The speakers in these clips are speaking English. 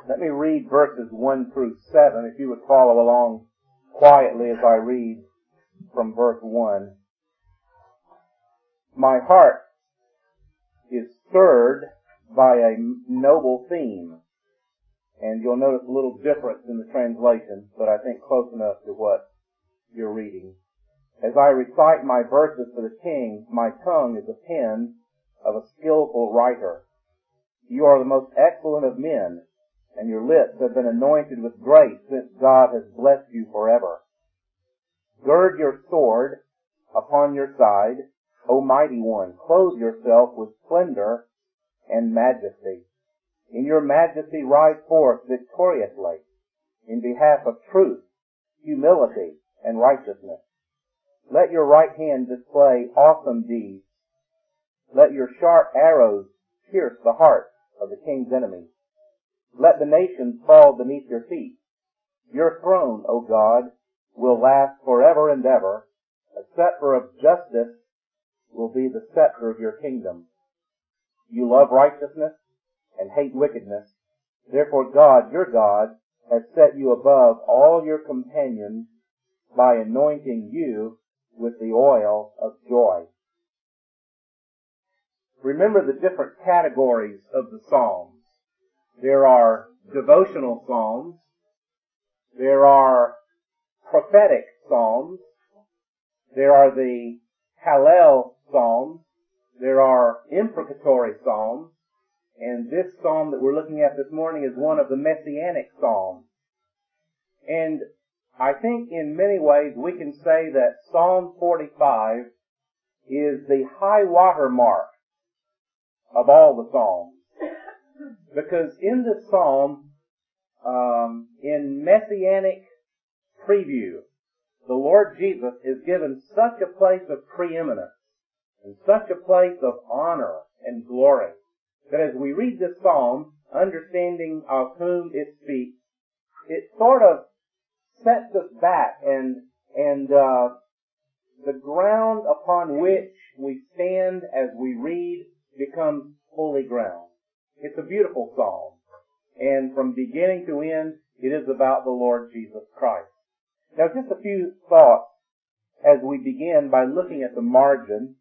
Let me read verses 1 through 7, if you would follow along quietly as I read from verse 1. My heart is stirred by a noble theme. And you'll notice a little difference in the translation, but I think close enough to what you're reading. As I recite my verses for the king, my tongue is a pen of a skillful writer. You are the most excellent of men, and your lips have been anointed with grace since God has blessed you forever. Gird your sword upon your side, O mighty one. Clothe yourself with splendor and majesty. In your majesty ride forth victoriously in behalf of truth, humility, and righteousness. Let your right hand display awesome deeds. Let your sharp arrows pierce the heart of the king's enemies. Let the nations fall beneath your feet. Your throne, O God, will last forever and ever. A scepter of justice will be the scepter of your kingdom. You love righteousness and hate wickedness. Therefore God, your God, has set you above all your companions by anointing you with the oil of joy. Remember the different categories of the Psalms. There are devotional Psalms. There are prophetic Psalms. There are the Hallel Psalms. There are imprecatory Psalms. And this Psalm that we're looking at this morning is one of the Messianic Psalms. And I think in many ways we can say that Psalm 45 is the high water mark of all the Psalms. Because in this Psalm, in Messianic preview, the Lord Jesus is given such a place of preeminence and such a place of honor and glory that as we read this Psalm, understanding of whom it speaks, it sort of sets us back and the ground upon which we stand as we read becomes holy ground. It's a beautiful Psalm. And from beginning to end, it is about the Lord Jesus Christ. Now just a few thoughts as we begin by looking at the margin.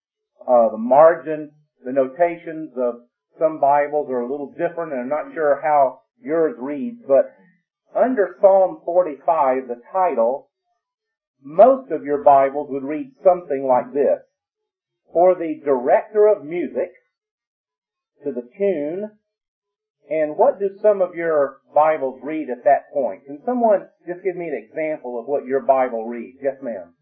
The notations of some Bibles are a little different, and I'm not sure how yours reads, but under Psalm 45, the title, most of your Bibles would read something like this: For the director of music, to the tune. And what do some of your Bibles read at that point? Can someone just give me an example of what your Bible reads? Yes, ma'am.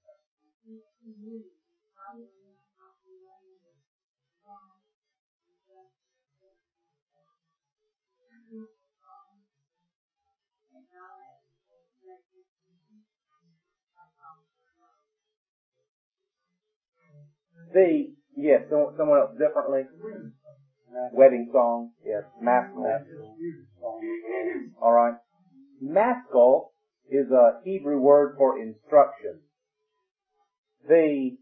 Yes, someone else differently. Wedding song, yes, maskil. All right. Maskil is a Hebrew word for instruction. The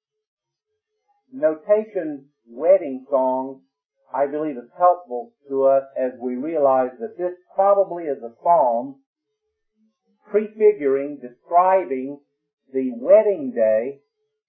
notation wedding song, I believe, is helpful to us as we realize that this probably is a psalm prefiguring, describing the wedding day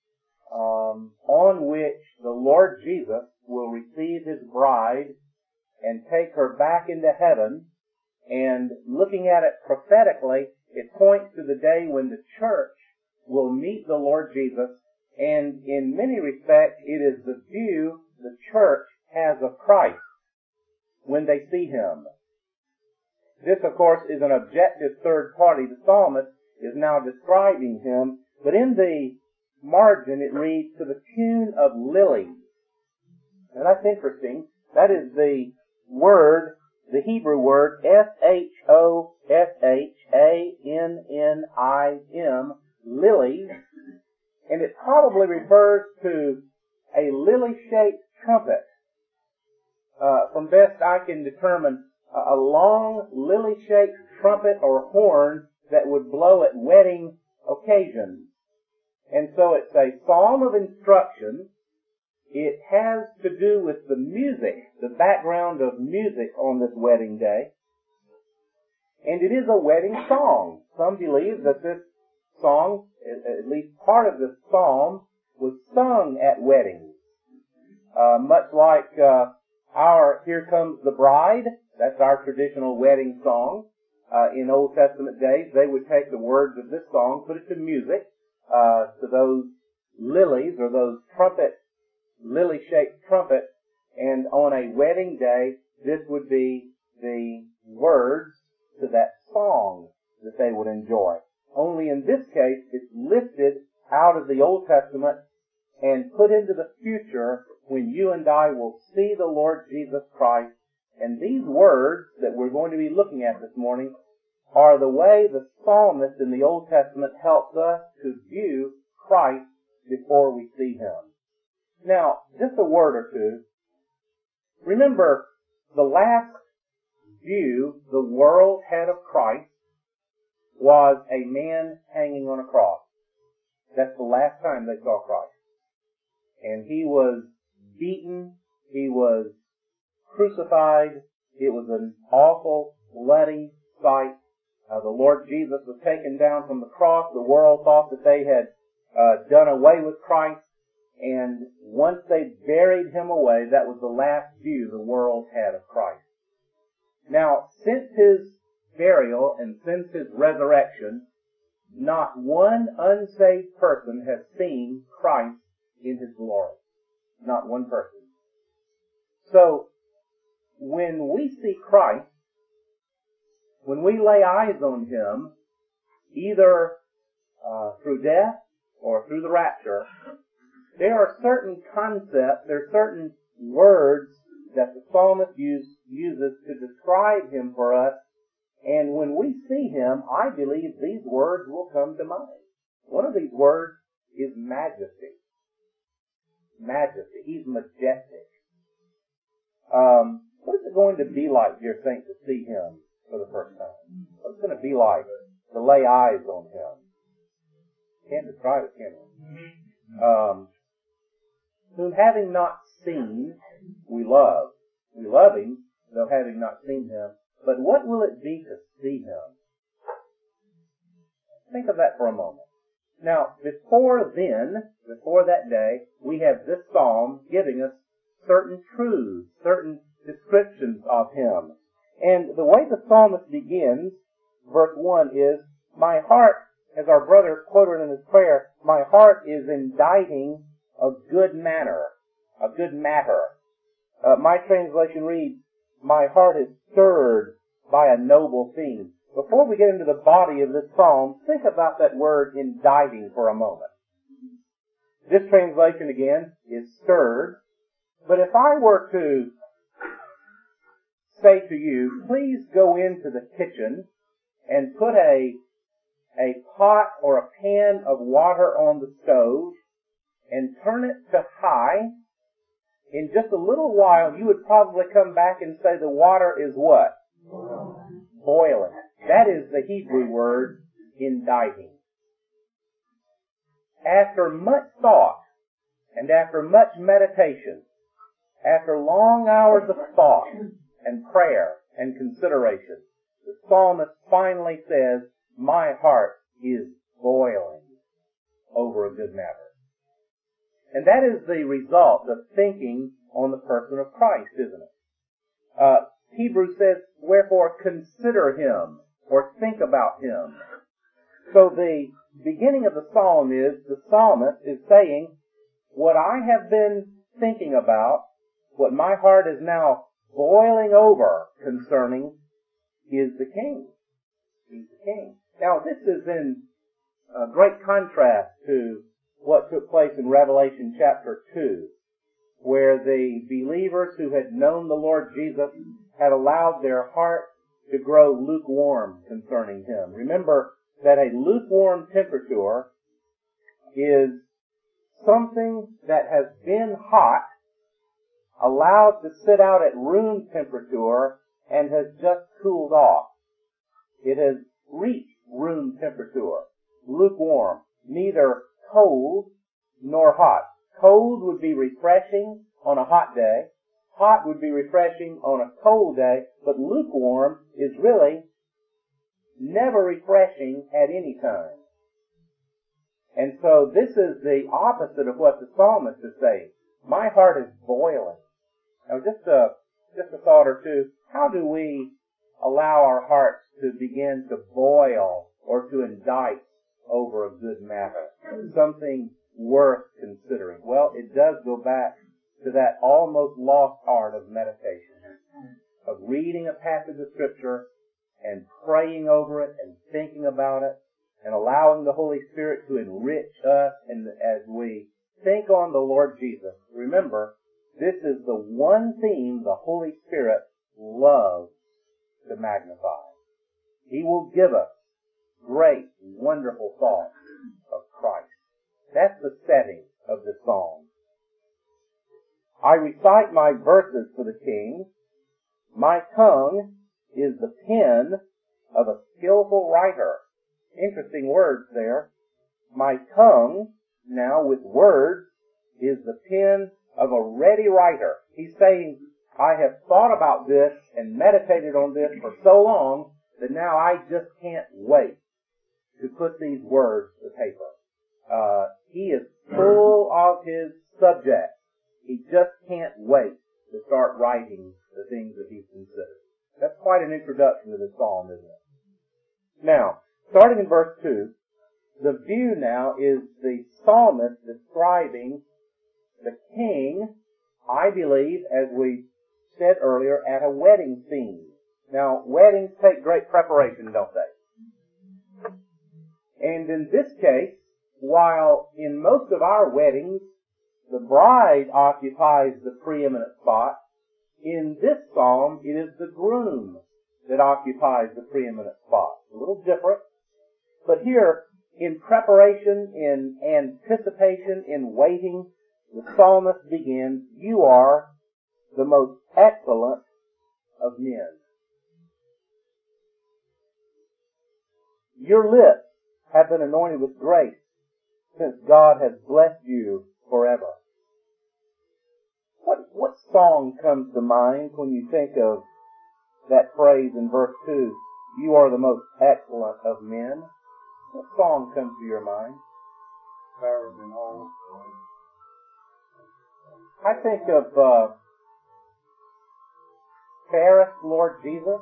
on which the Lord Jesus will receive his bride and take her back into heaven. And looking at it prophetically, it points to the day when the church will meet the Lord Jesus. And in many respects, it is the view the church has of Christ when they see him. This, of course, is an objective third party. The psalmist is now describing him, but in the margin it reads, to the tune of lilies. Now that's interesting. That is the word, the Hebrew word, Shoshanim, lilies. And it probably refers to a lily-shaped trumpet. From best I can determine, a long lily-shaped trumpet or horn that would blow at wedding occasions. And so it's a psalm of instruction. It has to do with the music, the background of music on this wedding day. And it is a wedding song. Some believe that this song, at least part of this psalm, was sung at weddings. Much like our Here Comes the Bride, that's our traditional wedding song. In Old Testament days, they would take the words of this song, put it to music, to those lilies or those lily-shaped trumpets, and on a wedding day, this would be the words to that song that they would enjoy. Only in this case, it's lifted out of the Old Testament and put into the future when you and I will see the Lord Jesus Christ. And these words that we're going to be looking at this morning are the way the psalmist in the Old Testament helps us to view Christ before we see Him. Now, just a word or two. Remember, the last view the world had of Christ was a man hanging on a cross. That's the last time they saw Christ. And He was beaten. He was crucified. It was an awful, bloody sight. The Lord Jesus was taken down from the cross. The world thought that they had done away with Christ. And once they buried Him away, that was the last view the world had of Christ. Now, since His burial and since His resurrection, not one unsaved person has seen Christ in His glory. Not one person. So, when we see Christ, when we lay eyes on Him, either through death or through the rapture, there are certain concepts, there are certain words that the psalmist uses to describe Him for us, and when we see Him, I believe these words will come to mind. One of these words is majesty. Majesty. He's majestic. What is it going to be like, dear saint, to see Him for the first time? What's it going to be like to lay eyes on Him? Can't describe it, can we? Whom having not seen, we love. We love Him, though having not seen Him. But what will it be to see Him? Think of that for a moment. Now, before that day, we have this psalm giving us certain truths, certain descriptions of Him. And the way the psalmist begins, verse 1 is, my heart, as our brother quoted in his prayer, my heart is inditing a good matter. My translation reads, my heart is stirred by a noble theme. Before we get into the body of this psalm, think about that word inditing for a moment. This translation again is stirred. But if I were to say to you, please go into the kitchen and put a pot or a pan of water on the stove and turn it to high, in just a little while you would probably come back and say the water is what? Boiling. That is the Hebrew word inditing. After much thought and after much meditation, after long hours of thought and prayer and consideration, the psalmist finally says, my heart is boiling over a good matter. And that is the result of thinking on the person of Christ, isn't it? Hebrews says, wherefore consider Him, or think about Him. So the beginning of the psalm is, the psalmist is saying, what I have been thinking about, what my heart is now boiling over concerning, is the King. He's the King. Now this is in great contrast to what took place in Revelation chapter 2, where the believers who had known the Lord Jesus had allowed their heart to grow lukewarm concerning Him. Remember that a lukewarm temperature is something that has been hot, allowed to sit out at room temperature, and has just cooled off. It has reached room temperature, lukewarm, neither cold nor hot. Cold would be refreshing on a hot day. Hot would be refreshing on a cold day. But lukewarm is really never refreshing at any time. And so this is the opposite of what the psalmist is saying. My heart is boiling. Now just a thought or two. How do we allow our hearts to begin to boil or to indict over a good matter? Something worth considering. Well, it does go back to that almost lost art of meditation, of reading a passage of Scripture and praying over it and thinking about it and allowing the Holy Spirit to enrich us. And as we think on the Lord Jesus, remember, this is the one theme the Holy Spirit loves to magnify. He will give us great, wonderful thoughts of Christ. That's the setting of the psalm. I recite my verses for the king. My tongue is the pen of a skillful writer. Interesting words there. My tongue, now with words, is the pen of a ready writer. He's saying, I have thought about this and meditated on this for so long that now I just can't wait to put these words to paper. He is full of his subject. He just can't wait to start writing the things that he's considered. That's quite an introduction to the psalm, isn't it? Now, starting in verse 2, the view now is the psalmist describing the king, I believe, as we said earlier, at a wedding scene. Now, weddings take great preparation, don't they? And in this case, while in most of our weddings, the bride occupies the preeminent spot, in this psalm, it is the groom that occupies the preeminent spot. A little different. But here, in preparation, in anticipation, in waiting, the psalmist begins, you are the most excellent of men. Your lips have been anointed with grace, since God has blessed you forever. What song comes to mind when you think of that phrase in verse 2, you are the most excellent of men? What song comes to your mind? I think of fairest Lord Jesus.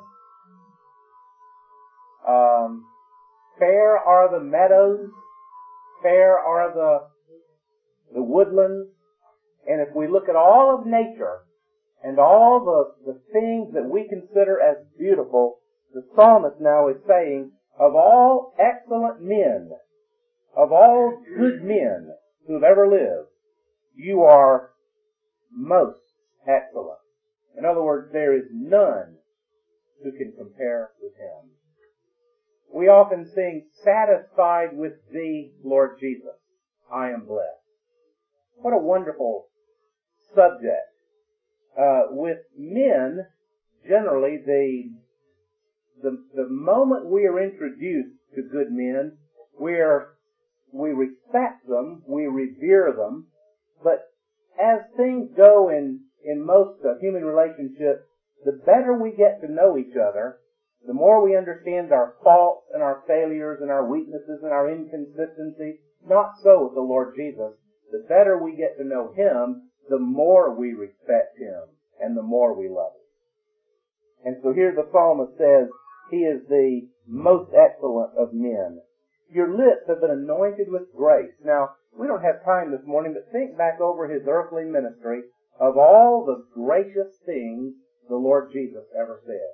Fair are the meadows, fair are the woodlands, and if we look at all of nature and all the things that we consider as beautiful, the psalmist now is saying, of all excellent men, of all good men who have ever lived, you are most excellent. In other words, there is none who can compare with him. We often sing, satisfied with thee, Lord Jesus, I am blessed. What a wonderful subject. With men, generally, the moment we are introduced to good men, we respect them, we revere them, but as things go in most human relationships, the better we get to know each other, the more we understand our faults and our failures and our weaknesses and our inconsistencies. Not so with the Lord Jesus. The better we get to know him, the more we respect him and the more we love him. And so here the psalmist says, he is the most excellent of men. Your lips have been anointed with grace. Now, we don't have time this morning, but think back over his earthly ministry of all the gracious things the Lord Jesus ever said.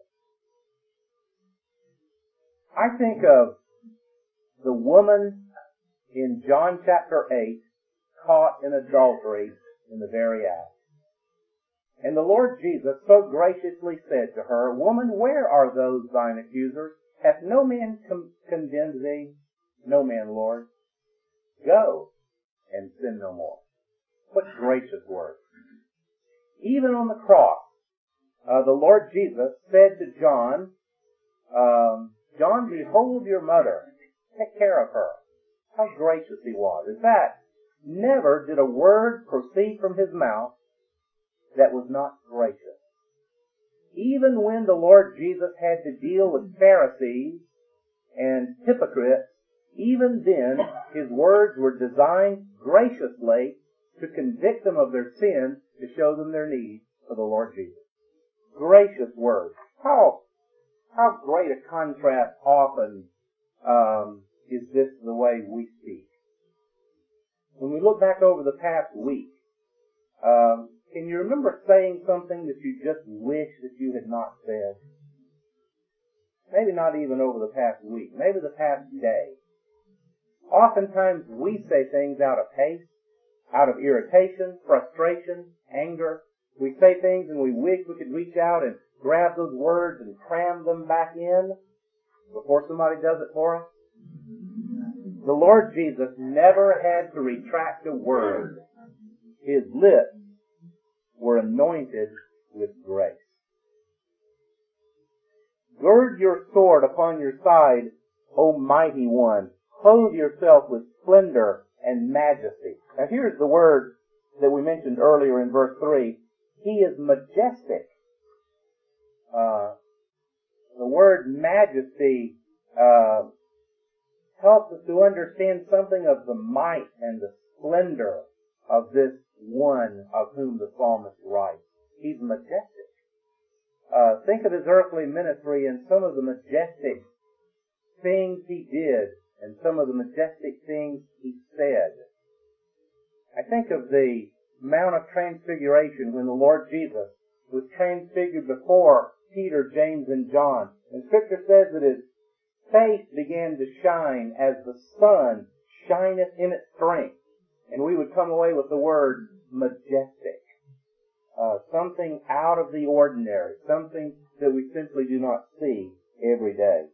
I think of the woman in John chapter 8 caught in adultery in the very act. And the Lord Jesus so graciously said to her, Woman, where are those thine accusers? Hath no man condemned thee? No man, Lord. Go and sin no more. What gracious words. Even on the cross, the Lord Jesus said to John, John, behold your mother. Take care of her. How gracious he was. In fact, never did a word proceed from his mouth that was not gracious. Even when the Lord Jesus had to deal with Pharisees and hypocrites, even then his words were designed graciously to convict them of their sin, to show them their need for the Lord Jesus. Gracious words. How great a contrast often is this the way we speak. When we look back over the past week, can you remember saying something that you just wish that you had not said? Maybe not even over the past week. Maybe the past day. Oftentimes we say things out of haste, out of irritation, frustration, anger. We say things and we wish we could reach out and grab those words and cram them back in before somebody does it for us. The Lord Jesus never had to retract a word. His lips were anointed with grace. Gird your sword upon your side, O mighty one. Clothe yourself with splendor and majesty. Now here's the word that we mentioned earlier in verse 3. He is majestic. The word majesty helps us to understand something of the might and the splendor of this one of whom the psalmist writes. He's majestic. Think of his earthly ministry and some of the majestic things he did and some of the majestic things he said. I think of the Mount of Transfiguration when the Lord Jesus was transfigured before Peter, James, and John. And Scripture says that his face began to shine as the sun shineth in its strength. And we would come away with the word majestic. Something out of the ordinary. Something that we simply do not see every day.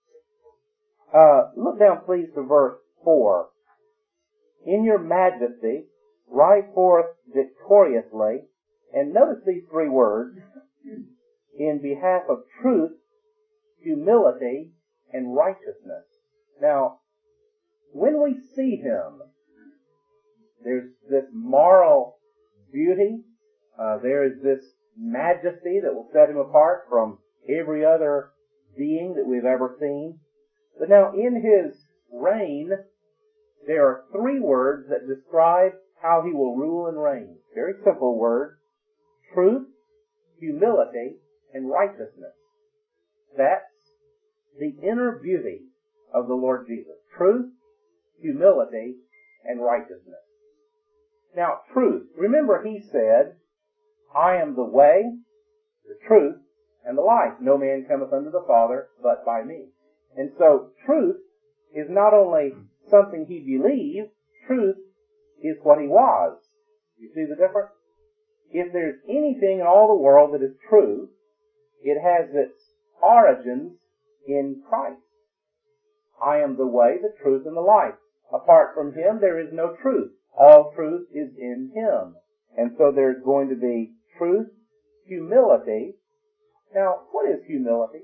Look down please to verse 4. In your majesty, ride forth victoriously. And notice these three words. In behalf of truth, humility, and righteousness. Now, when we see him, there's this moral beauty. There is this majesty that will set him apart from every other being that we've ever seen. But now in his reign, there are three words that describe how he will rule and reign. Very simple words. Truth, humility, and righteousness. That's the inner beauty of the Lord Jesus. Truth, humility, and righteousness. Now, truth. Remember he said, I am the way, the truth, and the life. No man cometh unto the Father but by me. And so, truth is not only something he believed, truth is what he was. You see the difference? If there's anything in all the world that is true, it has its origins in Christ. I am the way, the truth, and the life. Apart from him, there is no truth. All truth is in him. And so there's going to be truth, humility. Now, what is humility?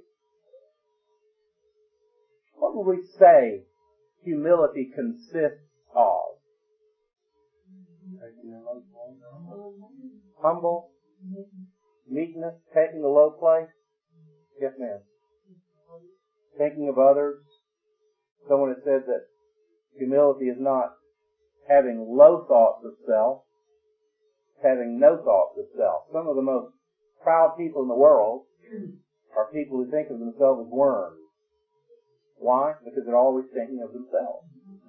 What would we say humility consists of? Humble, meekness, taking the low place. Yes, ma'am. Thinking of others. Someone has said that humility is not having low thoughts of self, having no thoughts of self. Some of the most proud people in the world are people who think of themselves as worms. Why? Because they're always thinking of themselves.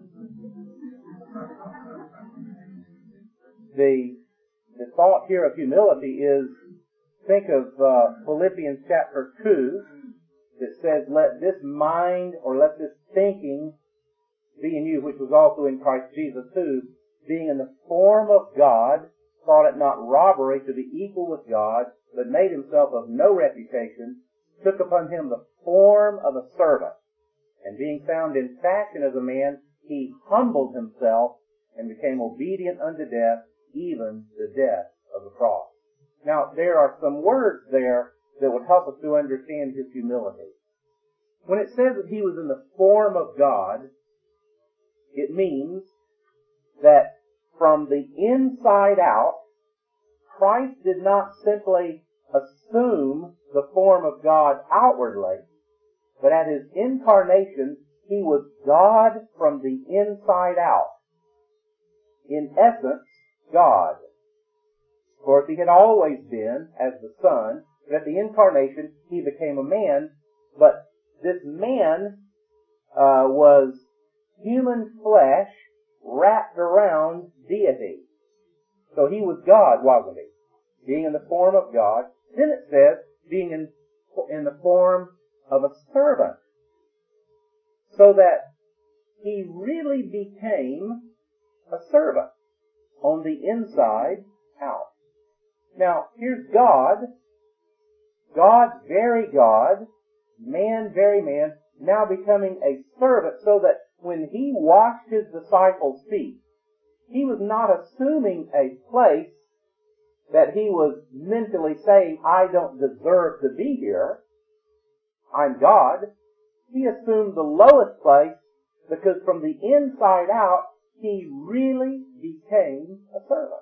The thought here of humility is, think of Philippians chapter 2, that says, let this mind, or let this thinking be in you, which was also in Christ Jesus, who, being in the form of God, thought it not robbery to be equal with God, but made himself of no reputation, took upon him the form of a servant, and being found in fashion as a man, he humbled himself and became obedient unto death, even the death of the cross. Now, there are some words there that would help us to understand his humility. When it says that he was in the form of God, it means that from the inside out, Christ did not simply assume the form of God outwardly, But at His incarnation, He was God from the inside out. In essence, God. Of course, He had always been as the Son, but at the incarnation, He became a man. But this man was human flesh wrapped around deity. So He was God, wasn't He? Being in the form of God. Then it says, being in the form of a servant. So that He really became a servant on the inside out. Now, here's God. God, very God. Man, very man. Now becoming a servant, so that when He washed His disciples' feet, He was not assuming a place that He was mentally saying, I don't deserve to be here. I'm God. He assumed the lowest place because from the inside out, He really became a servant.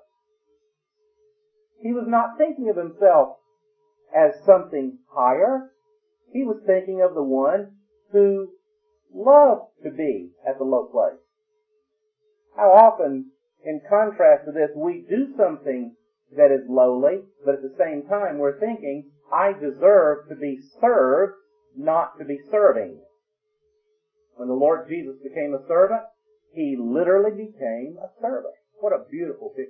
He was not thinking of Himself as something higher. He was thinking of the one who loved to be at the low place. How often, in contrast to this, we do something that is lowly, but at the same time we're thinking, I deserve to be served, not to be serving. When the Lord Jesus became a servant, He literally became a servant. What a beautiful picture.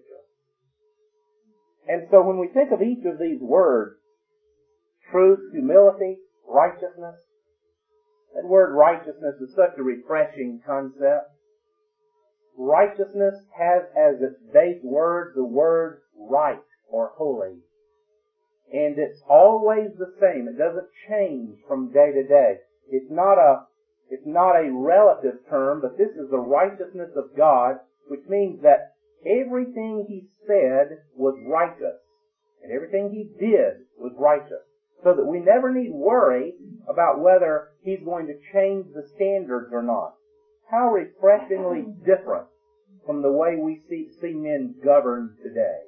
And so when we think of each of these words, truth, humility, righteousness, that word righteousness is such a refreshing concept. Righteousness has as its base word the word right or holy. And it's always the same. It doesn't change from day to day. It's not a relative term, but this is the righteousness of God, which means that everything He said was righteous. And everything He did was righteous. So that we never need worry about whether He's going to change the standards or not. How refreshingly different from the way we see men governed today.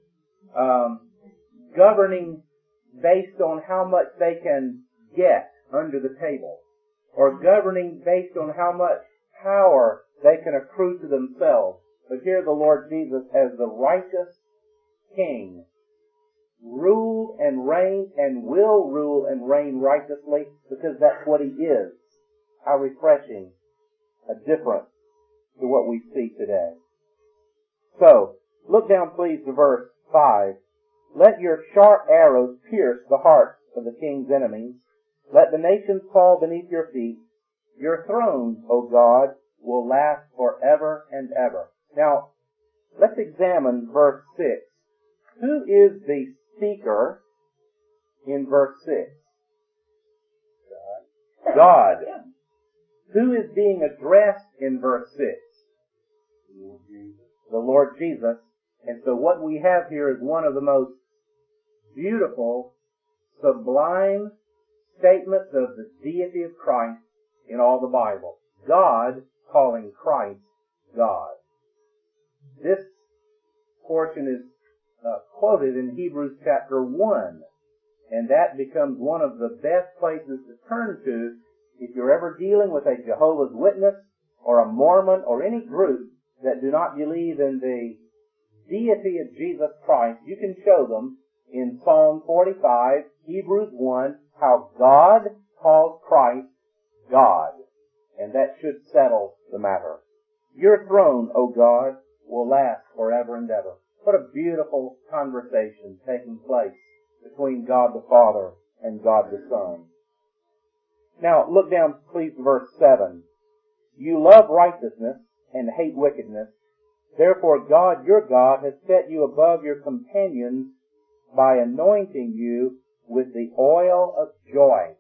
Governing based on how much they can get under the table. Or governing based on how much power they can accrue to themselves. But here the Lord Jesus as the righteous King ruled and reigned and will rule and reign righteously because that's what He is. How refreshing a difference to what we see today. So, look down please to verse 5. Let your sharp arrows pierce the hearts of the king's enemies. Let the nations fall beneath your feet. Your throne, O God, will last forever and ever. Now, let's examine verse 6. Who is the speaker in verse 6? God. Who is being addressed in verse 6? The Lord Jesus. And so what we have here is one of the most beautiful, sublime statements of the deity of Christ in all the Bible. God calling Christ God. This portion is quoted in Hebrews chapter 1, and that becomes one of the best places to turn to if you're ever dealing with a Jehovah's Witness or a Mormon or any group that do not believe in the deity of Jesus Christ. You can show them in Psalm 45, Hebrews 1, how God calls Christ God. And that should settle the matter. Your throne, O God, will last forever and ever. What a beautiful conversation taking place between God the Father and God the Son. Now, look down, please, to verse 7. You love righteousness and hate wickedness. Therefore, God, your God, has set you above your companions by anointing you with the oil of joy.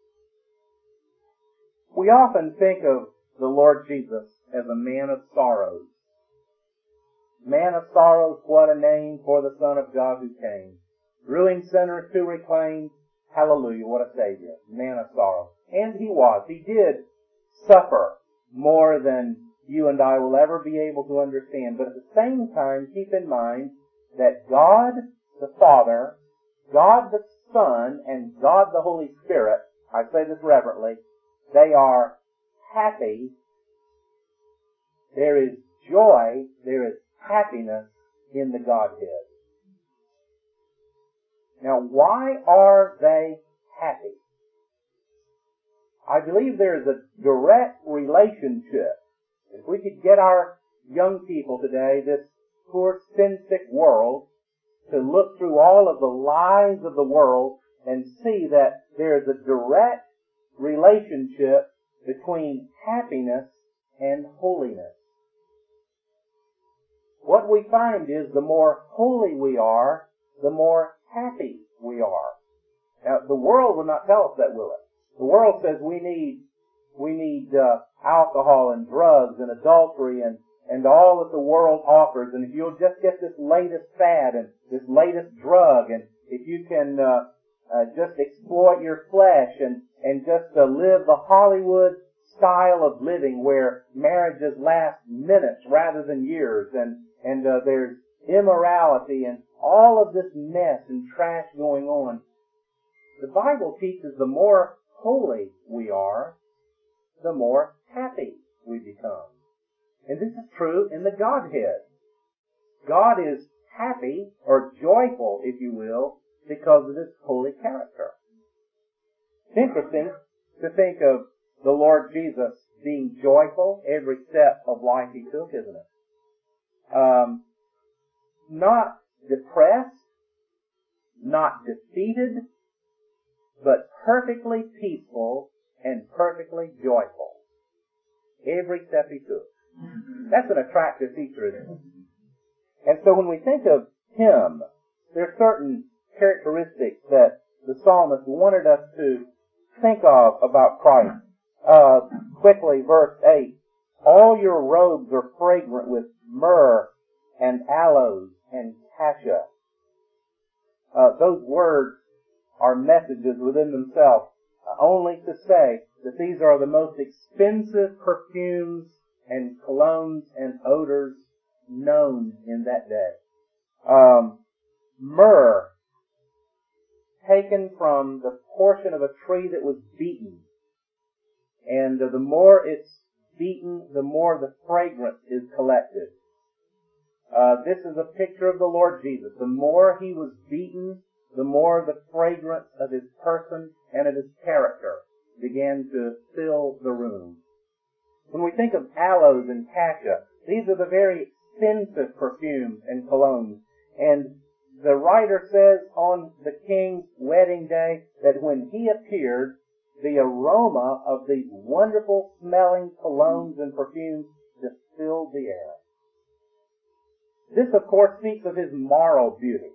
We often think of the Lord Jesus as a man of sorrows. Man of sorrows, what a name for the Son of God who came. Ruined sinners to reclaim. Hallelujah, what a Savior. Man of sorrows. And He was. He did suffer more than you and I will ever be able to understand. But at the same time, keep in mind that God the Father, God the Son, and God the Holy Spirit, I say this reverently, They are happy. There is joy, there is happiness in the Godhead. Now, why are they happy? I believe there is a direct relationship. If we could get our young people today, this poor sin-sick world, to look through all of the lies of the world and see that there is a direct relationship between happiness and holiness. What we find is the more holy we are, the more happy we are. Now, the world will not tell us that, will it? The world says we need alcohol and drugs and adultery and all that the world offers, and if you'll just get this latest fad and this latest drug, and if you can just exploit your flesh and just live the Hollywood style of living where marriages last minutes rather than years, and there's immorality and all of this mess and trash going on. The Bible teaches the more holy we are, the more happy we become. And this is true in the Godhead. God is happy, or joyful, if you will, because of His holy character. It's interesting to think of the Lord Jesus being joyful every step of life He took, isn't it? Not depressed, not defeated, but perfectly peaceful and perfectly joyful every step He took. That's an attractive feature, isn't it? And so when we think of Him, there are certain characteristics that the psalmist wanted us to think of about Christ. Quickly, verse 8. All your robes are fragrant with myrrh and aloes and cassia. Those words are messages within themselves, only to say that these are the most expensive perfumes and colognes and odors known in that day. Myrrh, taken from the portion of a tree that was beaten. And the more it's beaten, the more the fragrance is collected. This is a picture of the Lord Jesus. The more He was beaten, the more the fragrance of His person and of His character began to fill the room. When we think of aloes and cassia, these are the very expensive perfumes and colognes. And the writer says on the king's wedding day that when he appeared, the aroma of these wonderful smelling colognes and perfumes just filled the air. This, of course, speaks of His moral beauty.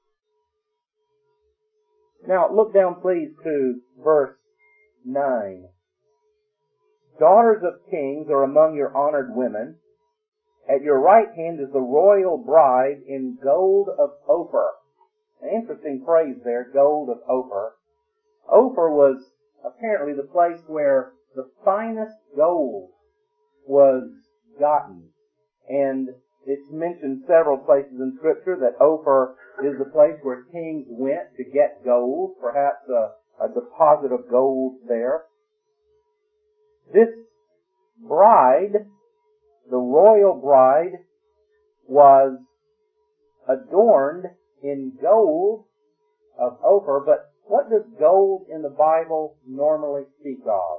Now, look down, please, to verse 9. Daughters of kings are among your honored women. At your right hand is the royal bride in gold of Ophir. An interesting phrase there, gold of Ophir. Ophir was apparently the place where the finest gold was gotten. And it's mentioned several places in Scripture that Ophir is the place where kings went to get gold, perhaps a deposit of gold there. This bride, the royal bride, was adorned in gold of Ophir, but what does gold in the Bible normally speak of?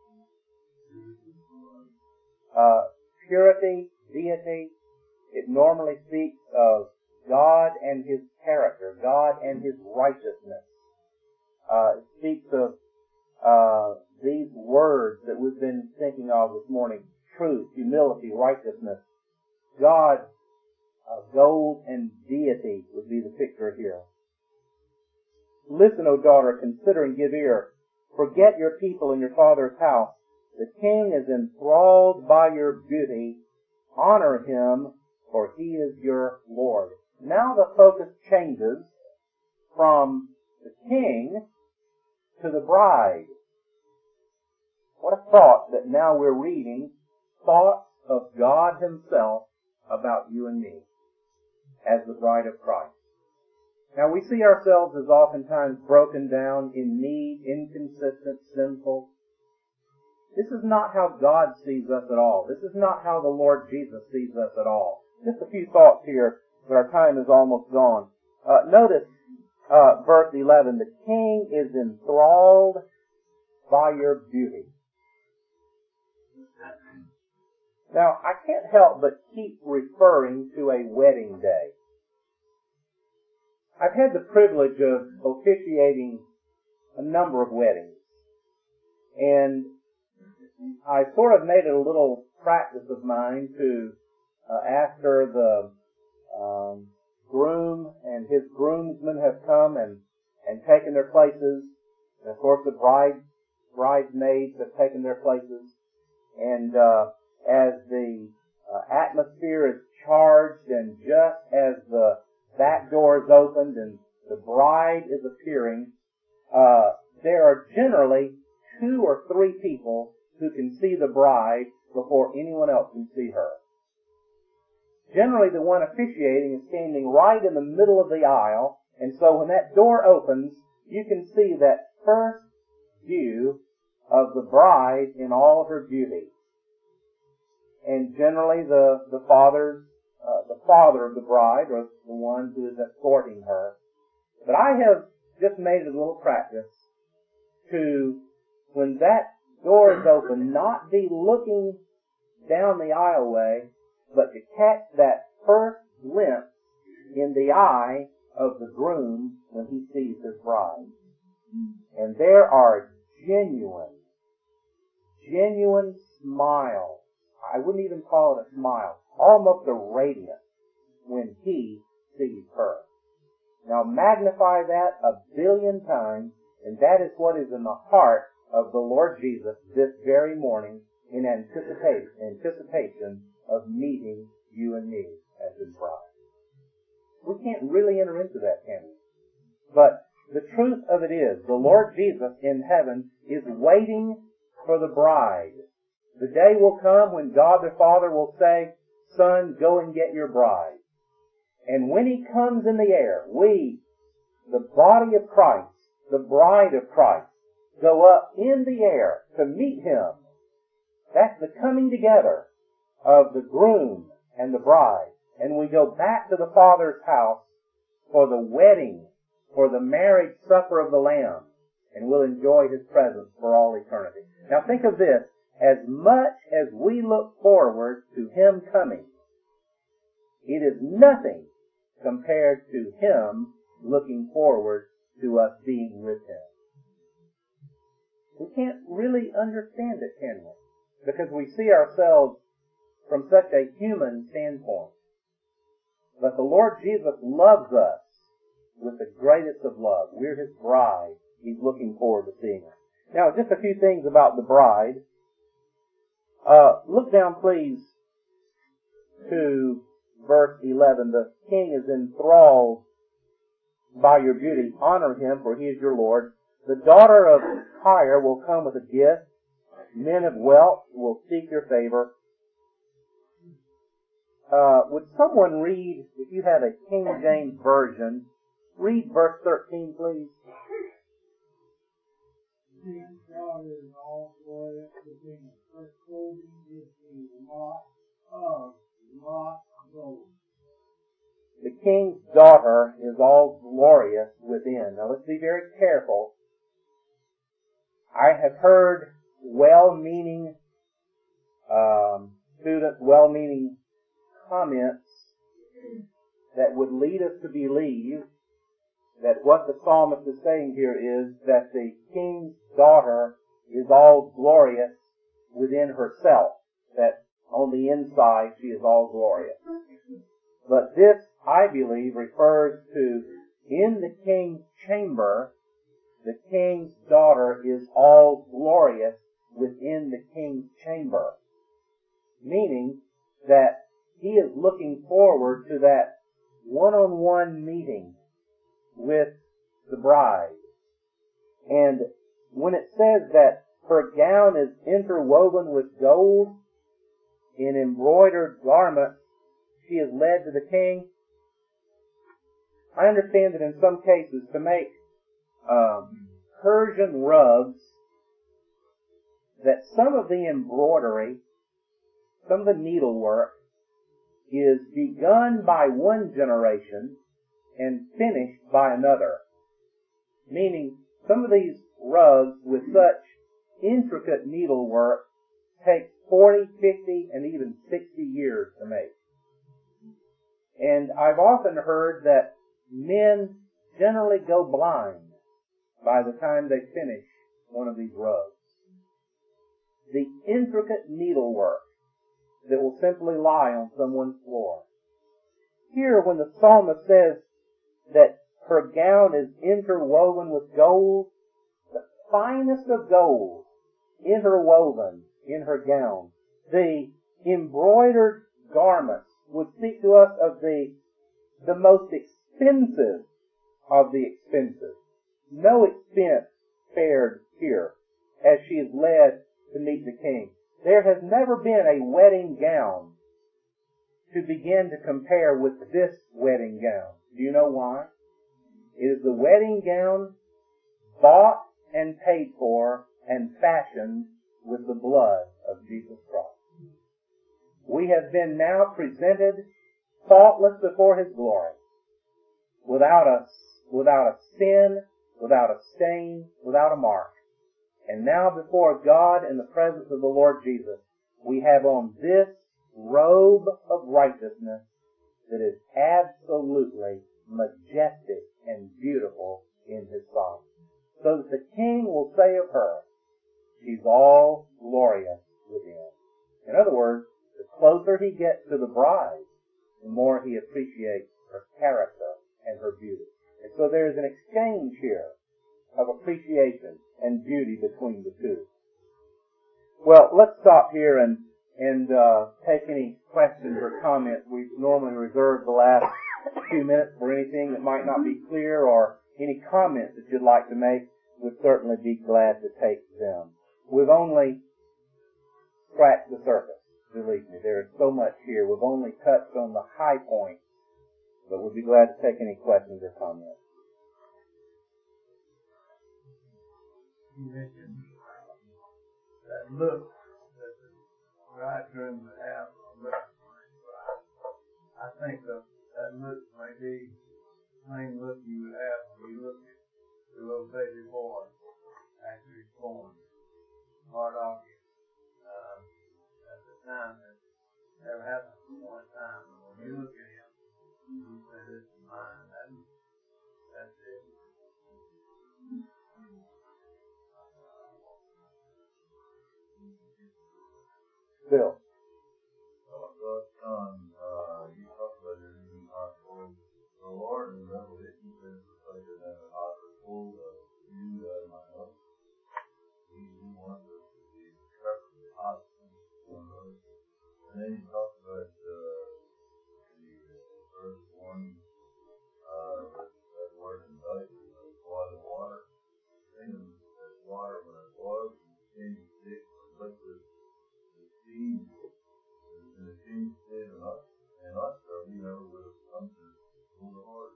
Purity, deity. It normally speaks of God and His character, God and His righteousness. It speaks of these words that we've been thinking of this morning: truth, humility, righteousness. God, gold, and deity would be the picture here. Listen, O daughter, consider and give ear. Forget your people and your father's house. The king is enthralled by your beauty. Honor him, for he is your Lord. Now the focus changes from the king to the bride. What a thought that now we're reading thoughts of God Himself about you and me as the bride of Christ. Now we see ourselves as oftentimes broken down, in need, inconsistent, sinful. This is not how God sees us at all. This is not how the Lord Jesus sees us at all. Just a few thoughts here, but our time is almost gone. Notice verse 11. The king is enthralled by your beauty. Now, I can't help but keep referring to a wedding day. I've had the privilege of officiating a number of weddings, and I sort of made it a little practice of mine to, after the groom and his groomsmen have come and taken their places, and of course the bridesmaids have taken their places, and as the atmosphere is charged, and just as the back door is opened and the bride is appearing, there are generally 2 or 3 people who can see the bride before anyone else can see her. Generally, the one officiating is standing right in the middle of the aisle, and so when that door opens, you can see that first view of the bride in all of her beauty. And generally, the father of the bride, or the one who is escorting her. But I have just made it a little practice to, when that door is open, not be looking down the aisleway, but to catch that first glimpse in the eye of the groom when he sees his bride. And there are genuine smiles. I wouldn't even call it a smile, almost a radiance when he sees her. Now magnify that 1 billion times, and that is what is in the heart of the Lord Jesus this very morning in anticipation of meeting you and me as his bride. We can't really enter into that, can we? But the truth of it is, the Lord Jesus in heaven is waiting for the bride. The day will come when God the Father will say, "Son, go and get your bride." And when he comes in the air, we, the body of Christ, the bride of Christ, go up in the air to meet him. That's the coming together of the groom and the bride. And we go back to the Father's house for the wedding, for the marriage supper of the Lamb, and we'll enjoy his presence for all eternity. Now think of this. As much as we look forward to him coming, it is nothing compared to him looking forward to us being with him. We can't really understand it, can we? Because we see ourselves from such a human standpoint. But the Lord Jesus loves us with the greatest of love. We're his bride. He's looking forward to seeing us. Now, just a few things about the bride. Look down, please, to verse 11. The king is enthralled by your beauty. Honor him, for he is your Lord. The daughter of Tyre will come with a gift. Men of wealth will seek your favor. Would someone read, if you have a King James Version, read verse 13, please. The king's daughter is all glorious within. Now let's be very careful. I have heard well-meaning students, well-meaning comments that would lead us to believe that what the psalmist is saying here is that the king's daughter is all glorious within herself, that on the inside she is all glorious. But this, I believe, refers to in the king's chamber, the king's daughter is all glorious within the king's chamber. Meaning that he is looking forward to that one-on-one meeting with the bride. And when it says that her gown is interwoven with gold in embroidered garments, she is led to the king. I understand that in some cases to make Persian rugs, that some of the embroidery, some of the needlework is begun by one generation and finished by another. Meaning, some of these rugs with such intricate needlework take 40, 50, and even 60 years to make. And I've often heard that men generally go blind by the time they finish one of these rugs. The intricate needlework that will simply lie on someone's floor. Here, when the psalmist says that her gown is interwoven with gold, the finest of gold interwoven in her gown. The embroidered garments would speak to us of the most expensive of the expensive. No expense spared here as she is led to meet the king. There has never been a wedding gown to begin to compare with this wedding gown. Do you know why? It is the wedding gown bought and paid for and fashioned with the blood of Jesus Christ. We have been now presented faultless before His glory, without a sin, without a stain, without a mark. And now before God in the presence of the Lord Jesus, we have on this robe of righteousness that is absolutely majestic and beautiful in His sight. So that the King will say of her, she's all glorious within. In other words, the closer he gets to the bride, the more he appreciates her character and her beauty. And so there is an exchange here of appreciation and beauty between the two. Well, let's stop here and take any questions or comments. We normally reserve the last few minutes for anything that might not be clear or any comments that you'd like to make. We'd certainly be glad to take them. We've only scratched the surface, believe me. There is so much here. We've only touched on the high points, but we'd be glad to take any questions or comments. You mentioned that look that the bridegroom would have on the bride. I think that look may be the same look you would have when you look at the little baby boy after he's born. Part of you at the time that never happened at one time. And when you look at him, you say, this is mine. That's it. Bill. You talked about it in the Lord in Revelation says it's like a hot or cold view out of my house. He wants us to be preferably hot and then he talked about the verse 1 that word in Dutch, boiling water. Thinking that water when it boils and changes thick or liquid, the steam in the steam state in us, or we never would have come to know the Lord.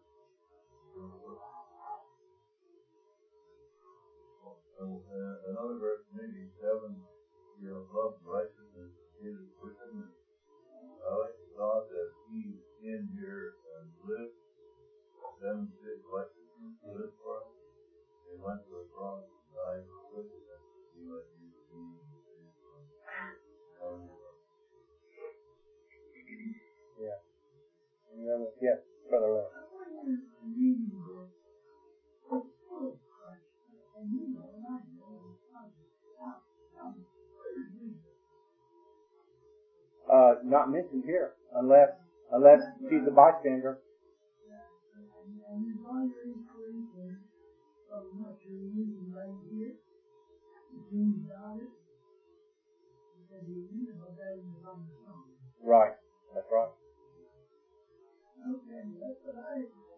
Another verse, maybe 7, love righteousness is wickedness. I like the thought that He in here and lived, demonstrated righteousness, lived for us. He went to the cross and died for wickedness, He like you to be saved from. Yeah. Any other? Yes, Brother Lewis. Not mentioned here, unless she's a bystander. Right, that's right. Okay, that's what I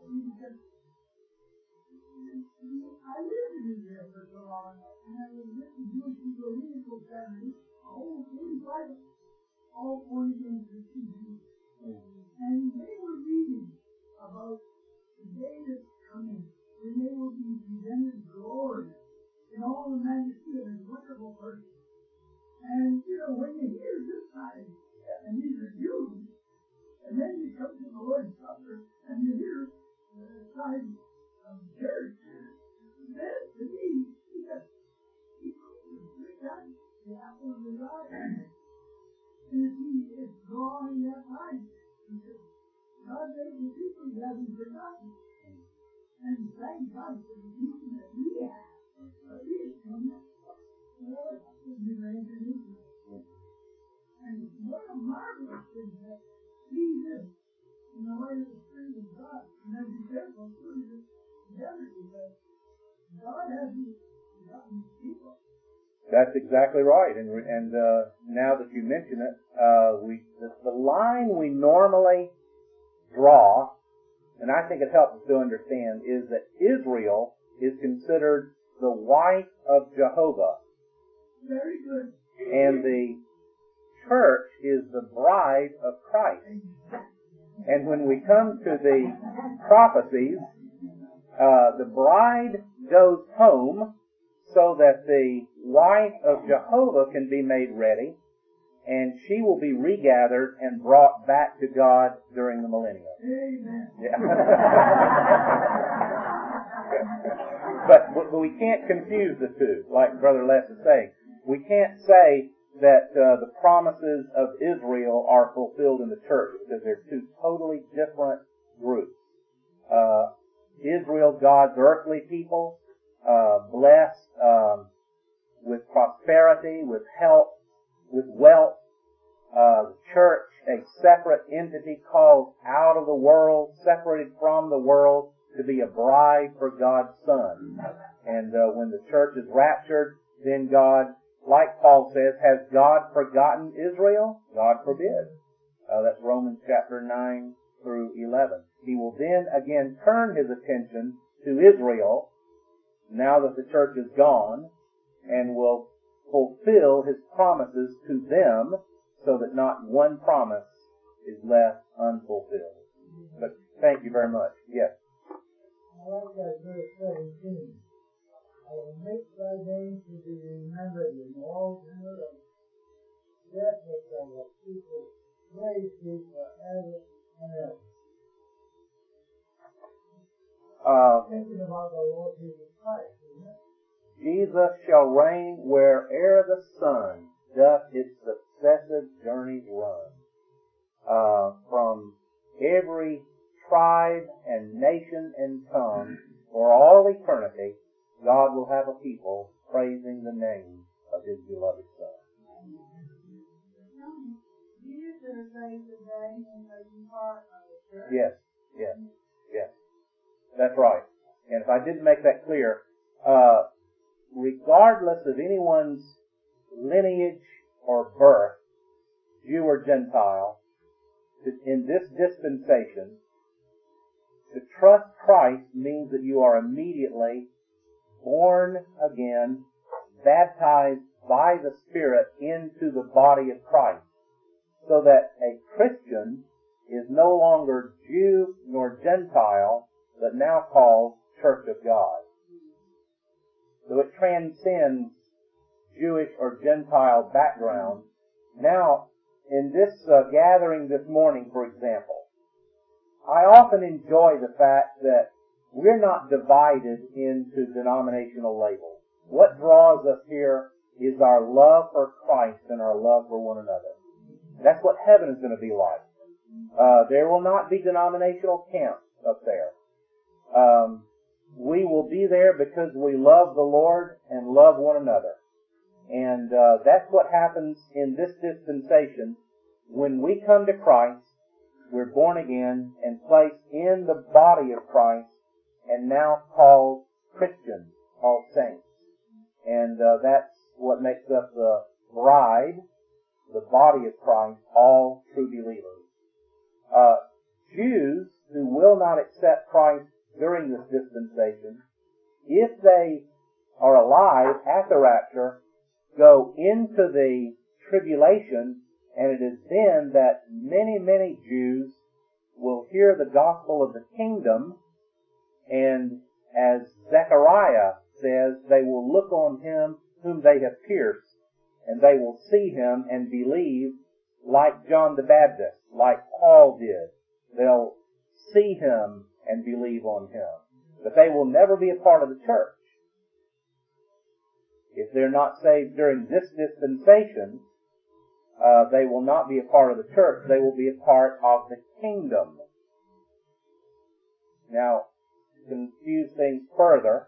lived in Israel for so long, and I was with the Jewish people musical family, all 45, all 40 days of teaching, and they were reading about the day that's coming, when they will be presented glory in all the majesty of His wonderful person. And, when you hear this side, and these are Jews, and then you come to the Lord's Supper, and you hear the side of the church, then to me, because people drink that, the apple of his eye, and he is drawing that line, because God made the people he hasn't forgotten. And thank God for the people that we have. But he is coming. Well, we raised in Israel. And what a marvelous thing that he is in the light of the Spirit of God. And then be careful putting it together because God hasn't forgotten his people. That's exactly right. And now that you mention it, the line we normally draw, and I think it helps us to understand, is that Israel is considered the wife of Jehovah. Very good. And the church is the bride of Christ. And when we come to the prophecies, the bride goes home so that the wife of Jehovah can be made ready, and she will be regathered and brought back to God during the millennium. Amen. Yeah. But we can't confuse the two, like Brother Les is saying. We can't say that the promises of Israel are fulfilled in the church, because they're two totally different groups. Israel, God's earthly people, blessed with prosperity, with health, with wealth. The church, a separate entity called out of the world, separated from the world, to be a bride for God's Son. And when the church is raptured, then God, like Paul says, has God forgotten Israel? God forbid. That's Romans chapter 9 through 11. He will then again turn his attention to Israel, now that the church is gone, and will fulfill his promises to them, so that not one promise is left unfulfilled. But thank you very much. Yes. I like that verse 17. I will make thy name to be remembered in all generations. Therefore shall the people praise thee forever and ever. Thinking about the Lord Jesus Christ, isn't it? Jesus shall reign where'er the sun doth its successive journeys run. From every tribe and nation and tongue, for all eternity, God will have a people praising the name of His beloved Son. You should have saved the day and taken part of the church. Yes. That's right. And if I didn't make that clear, regardless of anyone's lineage or birth, Jew or Gentile, in this dispensation, to trust Christ means that you are immediately born again, baptized by the Spirit into the body of Christ, so that a Christian is no longer Jew nor Gentile, but now called Church of God. So it transcends Jewish or Gentile background. Now, in this gathering this morning, for example, I often enjoy the fact that we're not divided into denominational labels. What draws us here is our love for Christ and our love for one another. That's what heaven is going to be like. There will not be denominational camps up there. We will be there because we love the Lord and love one another. And that's what happens in this dispensation. When we come to Christ, we're born again and placed in the body of Christ, and now called Christians, called saints. And that's what makes us the bride, the body of Christ, all true believers. Jews who will not accept Christ during this dispensation, if they are alive at the rapture, go into the tribulation, and it is then that many, many Jews will hear the gospel of the kingdom, and as Zechariah says, they will look on him whom they have pierced, and they will see him and believe like John the Baptist, like Paul did. They'll see him and believe on him. But they will never be a part of the church. If they're not saved during this dispensation, they will not be a part of the church. They will be a part of the kingdom. Now, to confuse things further,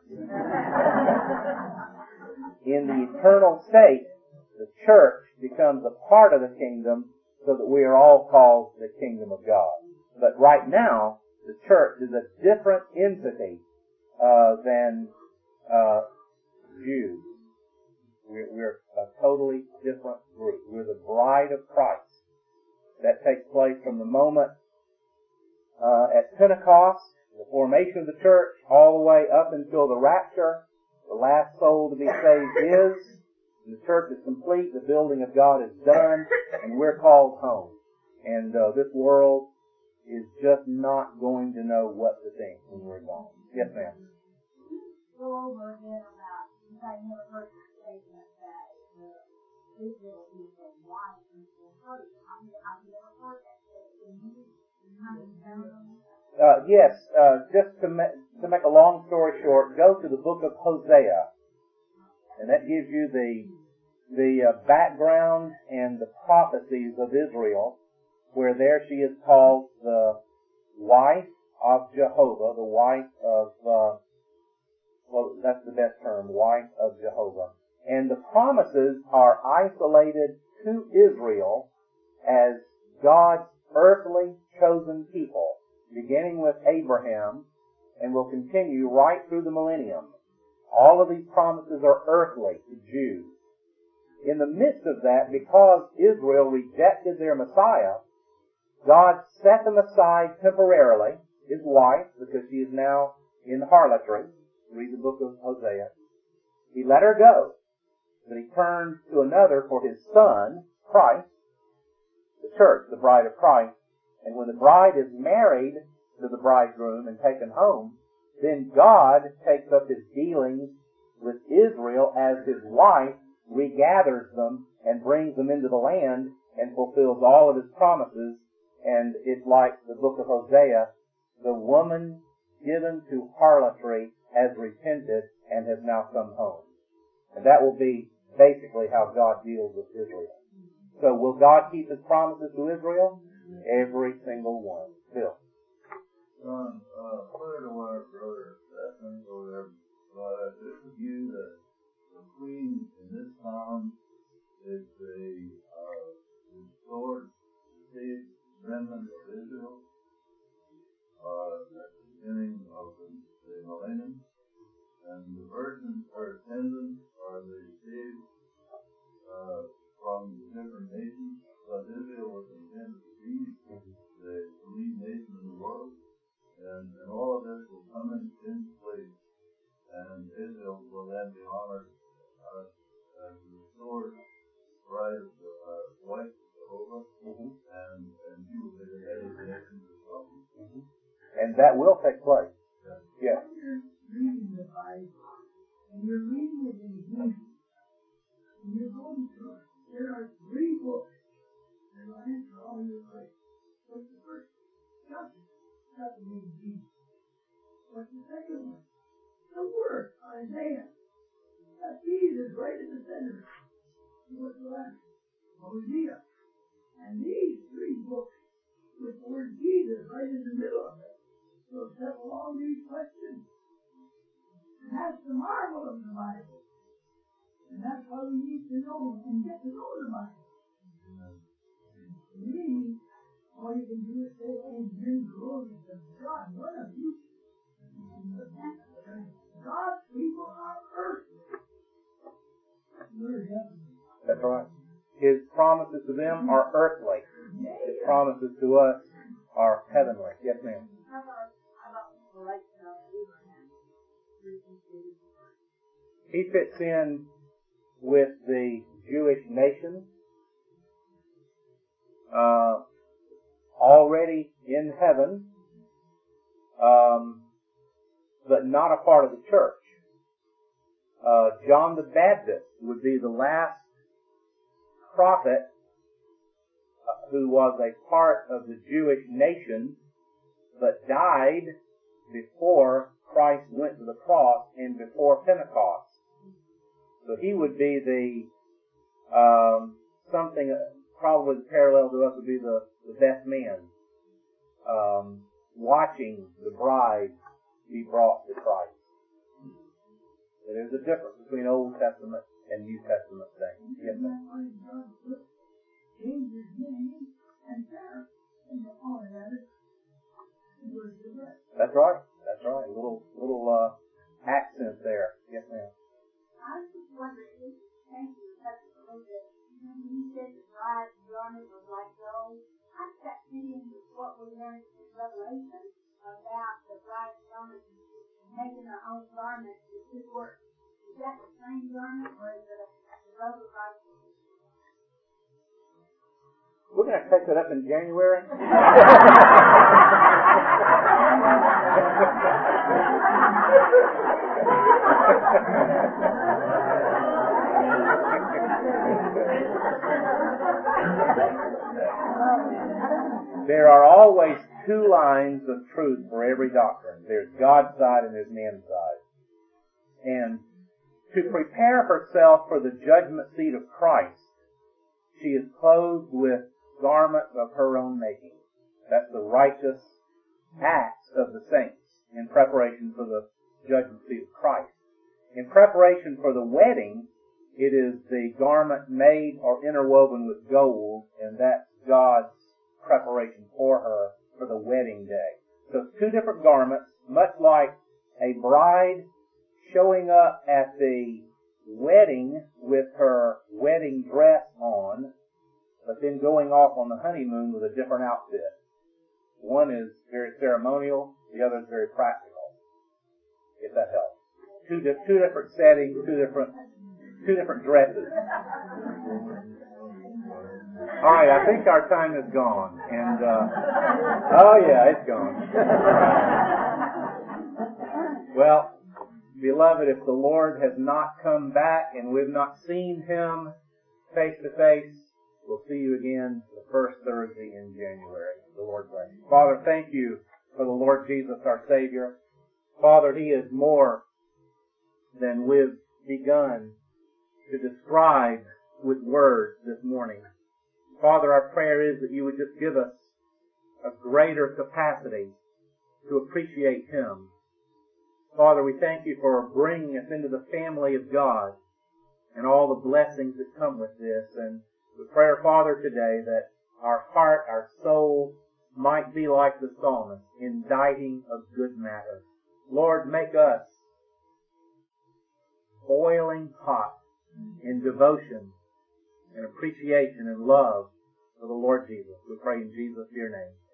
in the eternal state, the church becomes a part of the kingdom so that we are all called the kingdom of God. But right now, the church is a different entity than Jews. We're a totally different group. We're the bride of Christ. That takes place from the moment at Pentecost, the formation of the church, all the way up until the rapture. The last soul to be saved is. The church is complete. The building of God is done. And we're called home. And this world is just not going to know what to think when we're gone. Yes, ma'am. Go over again about, I never heard the statement that Israel is the white people hurt. I've never heard that statement. Yes, just to make a long story short, go to the book of Hosea, and that gives you the background and the prophecies of Israel, where there she is called the wife of Jehovah, the wife of, well, that's the best term, wife of Jehovah. And the promises are isolated to Israel as God's earthly chosen people, beginning with Abraham, and will continue right through the millennium. All of these promises are earthly to Jews. In the midst of that, because Israel rejected their Messiah, God set them aside temporarily, his wife, because she is now in harlotry. Read the book of Hosea. He let her go, but he turned to another for his son, Christ, the church, the bride of Christ. And when the bride is married to the bridegroom and taken home, then God takes up his dealings with Israel as his wife, regathers them, and brings them into the land and fulfills all of his promises. And it's like the book of Hosea, the woman given to harlotry has repented and has now come home. And that will be basically how God deals with Israel. So will God keep his promises to Israel? Every single one. Bill. John, further to what our brother Stephen over there brought up, is the view that the queen in this town is the restored saved remnant of Israel at the beginning of the millennium, and the virgins or attendants are the saved from different nations, but Israel was intended to be the lead nation in the world, and all of this will come into place, and Israel will then be honored as the restored bride of the wife of Jehovah, and he will be the head of the nations as well. And that will take place. Yes. When you're reading the Bible, and you're reading it in Hebrew, and you're going through it, there are 3 books that will answer all your questions. What's the first? Judges. That means Jesus. What's the second one? The Word, Isaiah. That's Jesus right in the center. What's the last? Hosea. And these 3 books with the word Jesus right in the middle of it will settle all these questions. And that's the marvel of the Bible. And that's why we need to know and get to know the Bible. And to me, all you can do is say, amen, glory to God. What a beauty. God's people are earthly. We're heavenly. That's right. His promises to them are earthly. His promises to us are heavenly. Yes, ma'am. How about people like Abraham? He fits in with the Jewish nation, already in heaven, but not a part of the church. John the Baptist would be the last prophet who was a part of the Jewish nation, but died before Christ went to the cross and before Pentecost. So he would be the, something, probably parallel to us would be the best man, watching the bride be brought to Christ. So there's a difference between Old Testament and New Testament things. Yes, sir. That's right. That's right. Little accent there. Yes, ma'am. I was just wondering, thank you, touch it a little bit. When you said the bride's garment was like gold, I kept thinking what we learned in Revelation about the bride's garment making her own garment with his work. Is that the same garment, or is it a robe of righteousness? We're going to take that up in January. There are always two lines of truth for every doctrine. There's God's side and there's man's side. And to prepare herself for the judgment seat of Christ, she is clothed with garments of her own making. That's the righteous acts of the saints in preparation for the judgment seat of Christ. In preparation for the wedding, it is the garment made or interwoven with gold, and that's God's preparation for her for the wedding day. So it's two different garments, much like a bride showing up at the wedding with her wedding dress on, but then going off on the honeymoon with a different outfit. One is very ceremonial, the other is very practical, if that helps. Two different settings, two different dresses. All right, I think our time is gone, and oh yeah, it's gone. Well, beloved, if the Lord has not come back and we've not seen Him face to face, we'll see you again the first Thursday in January. The Lord bless you. Father, thank you for the Lord Jesus, our Savior. Father, He is more than we've begun to describe with words this morning. Father, our prayer is that you would just give us a greater capacity to appreciate Him. Father, we thank you for bringing us into the family of God and all the blessings that come with this. And we pray, Father, today that our heart, our soul might be like the psalmist, inditing a good matter. Lord, make us boiling hot in devotion and appreciation and love for the Lord Jesus. We pray in Jesus' dear name.